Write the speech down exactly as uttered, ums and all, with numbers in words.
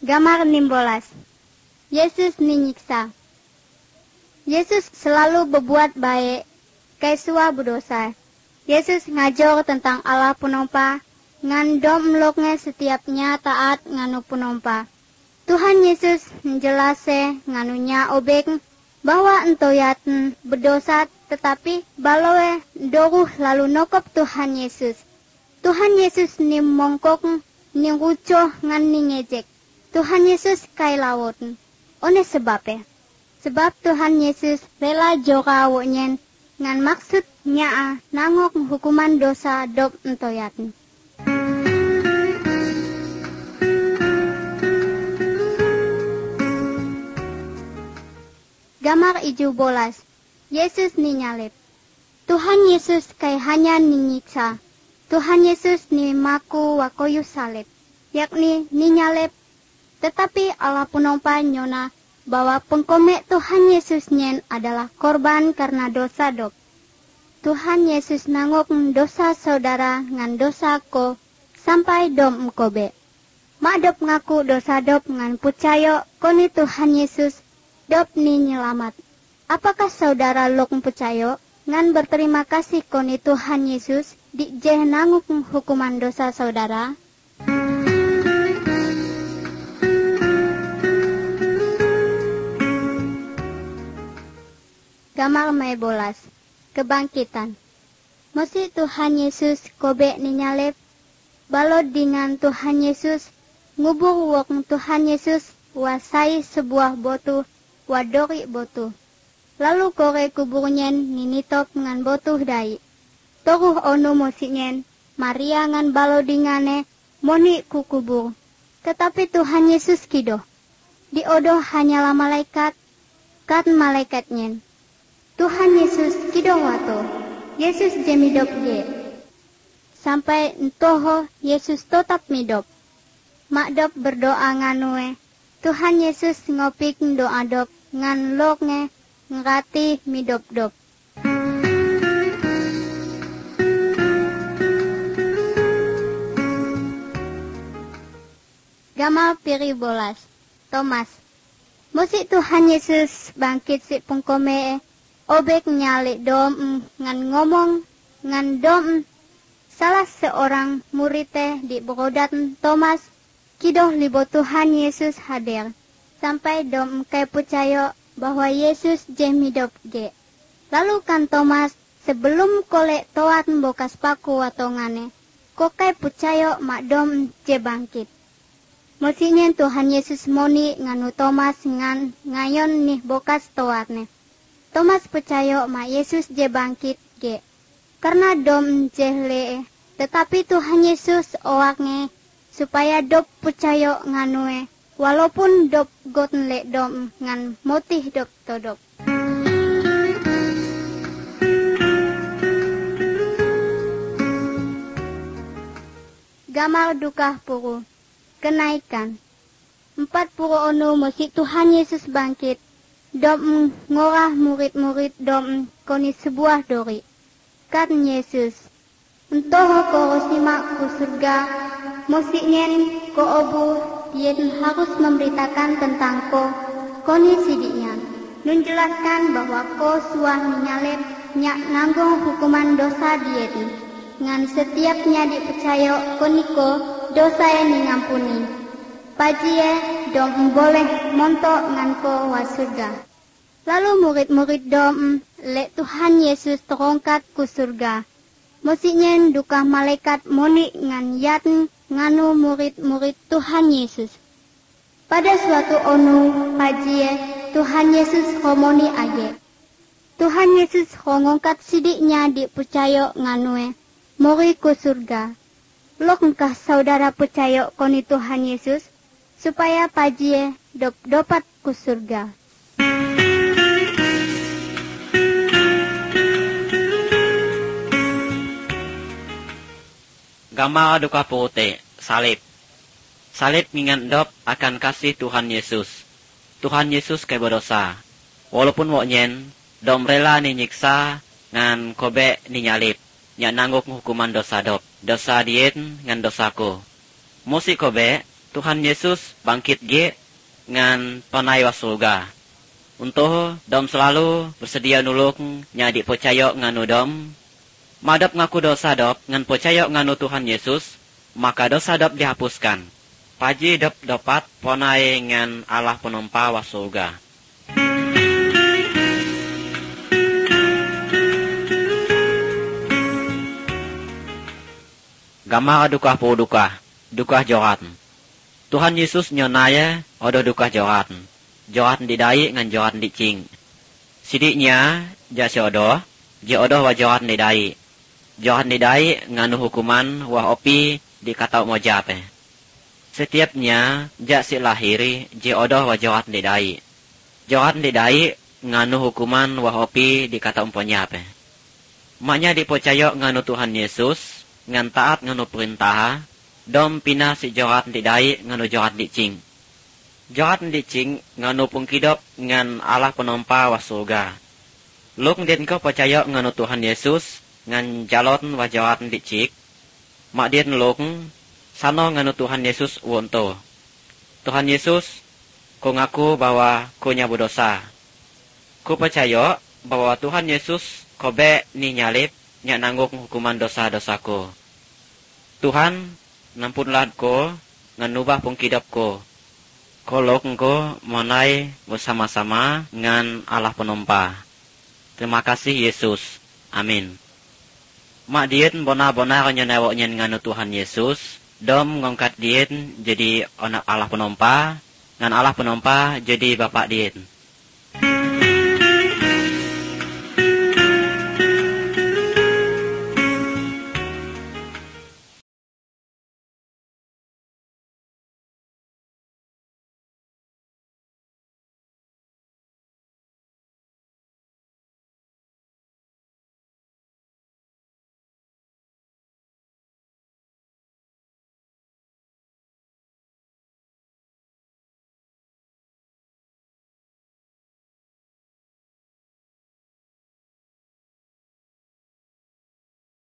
Gambar nimbolas. Yesus ninyiksa. Yesus selalu berbuat baik, kaisua berdosa. Yesus ngajar tentang Allah penompa, ngan dom loknya setiapnya taat nganu penompa. Tuhan Yesus menjelase nganunya obek bahwa entoyaten berdosa, tetapi baloe doruh lalu nokop Tuhan Yesus. Tuhan Yesus nim mongkok nim rucoh ngan ningejek. Tuhan Yesus kai laut. One sebabnya. Sebab Tuhan Yesus rela joka wonyen ngan maksud nyaa nangok hukuman dosa dop entoyaten. Gambar ijo bolas. Yesus ninyalip. Tuhan Yesus kai hanya ninyiksa. Tuhan Yesus ni maku wakoyu salib. Yakni ninyalip. Tetapi Allah penompa nyona bahwa pengkomek Tuhan Yesus nyen adalah korban karena dosa dop. Tuhan Yesus nangok dosa saudara ngan dosa ko sampai dom mkobe. Mak dop ngaku dosa dop ngan percaya koni Tuhan Yesus dop ni nyelamat. Apakah saudara lok percaya ngan berterima kasih koni Tuhan Yesus di jeh nanguk hukuman dosa saudara? Gambar mai bolas. Kebangkitan. Mosi Tuhan Yesus kobe ninyalep. Balot dengan Tuhan Yesus. Ngubur wok Tuhan Yesus. Wasai sebuah botu. Wadori botu. Lalu kore kuburnyen ninitop ngan botu dai. Toruh onu mosinyen. Maria ngan balo dingane. Moni ku kubur. Tetapi Tuhan Yesus kido. Diodoh hanyalah malaikat. Kat malaikatnyen. Tuhan Yesus kidong wato, Yesus jemidop ge. Sampai entoho Yesus tetap midop. Makdop berdoa nganue, Tuhan Yesus ngopik doa dop ngan loknge ngati midop dop. Gamal piri bolas, Thomas. Musik Tuhan Yesus bangkit si pengkome obek nyalik dom ngan ngomong ngan dom salah seorang muridnya di berodat Thomas kidoh libo Tuhan Yesus hadir sampai dom kai percaya bahwa Yesus jemidop ge. Lalu kan Thomas sebelum kolek toat bokas paku watongane kok kai percaya mak dom je bangkit. Mestinya Tuhan Yesus moni nganu Thomas ngan ngayon nih bokas toatne. Thomas percaya mak Yesus je bangkit ge. Karena dom je le, tetapi Tuhan Yesus oaknge supaya dop percaya nganue, walaupun dop got le dom ngan motih dop todop. Gamal duka puru, kenaikan. Empat puru onu musik Tuhan Yesus bangkit. Dom ngorah murid-murid dom koni sebuah dori. Kat Yesus. Entoh ko simak ku surga. Musiknyen ko obu. Yen harus memberitakan tentang ko. Koni sidiknya. Nun jelaskan bahwa ko suah menyalip. Nyak nanggung hukuman dosa dieti. Ngan setiapnya dipercaya koni ko dosa yang ngampuni. Pajie dom boleh montok ngan ko wa surga. Lalu murid-murid dom le Tuhan Yesus terongkat ku surga. Musiknya duka malaikat moni ngan yatn nganu murid-murid Tuhan Yesus. Pada suatu onu pajie Tuhan Yesus homoni age. Tuhan Yesus ngongkat sidiknya dipercaya nganue mori ku surga. Lok engkah saudara percaya koni Tuhan Yesus supaya pajie dop dopat ku surga. Gambar duka putih, salib. Salib ngingat dop akan kasih Tuhan Yesus. Tuhan Yesus kaya berdosa. Walaupun woknyen, dom rela ni nyiksa, ngan kobe ni nyalip. Nyak nangguk hukuman dosa dop. Dosa dien ngan dosaku. Musik kobe, Tuhan Yesus bangkit ge ngan panai wa surga. Untuk dom selalu bersedia nulung nyadi percaya nganu dom. Madap ngaku dosa dop ngan percaya nganu Tuhan Yesus, maka dosa dop dihapuskan. Paji dop dapat panai ngan Allah penompa wa surga. Gamar dukah pu dukah, dukah jorat. Tuhan Yesus nyonaya odo dukah jorat. Jorat didai ngan jorat dicing. Sidiknya ja odo, je odo wa jorat didai. Jorat didai nganu hukuman wa opi dikatau mojape. Setiapnya ja si lahiri je odo wa jorat didai. Jorat didai nganu hukuman wa opi dikatau umponyape. Maknya dipercaya nganu Tuhan Yesus ngan taat nganu perintah, dom pina si jorat didai nganu jorat dicing. Jorat dicing nganu pungkidop ngan Allah penompa wa surga. Luk den ko percaya nganu Tuhan Yesus ngan jalon wa jorat dicik. Mak den luk sano nganu Tuhan Yesus wonto. Tuhan Yesus ko ngaku bahwa ko nya berdosa. Ko percaya bahwa Tuhan Yesus ko be ni nyalip nya nanggung hukuman dosa-dosaku. Tuhan, nampunlah ko, nganubah pungkidap ko. Kolok ko monai bersama-sama ngan Allah penompa. Terima kasih Yesus. Amin. Mak dien bona-bona kanya nawak nyen nganu Tuhan Yesus. Dom ngongkat dien jadi anak Allah penompa. Ngan Allah penompa jadi bapak dien.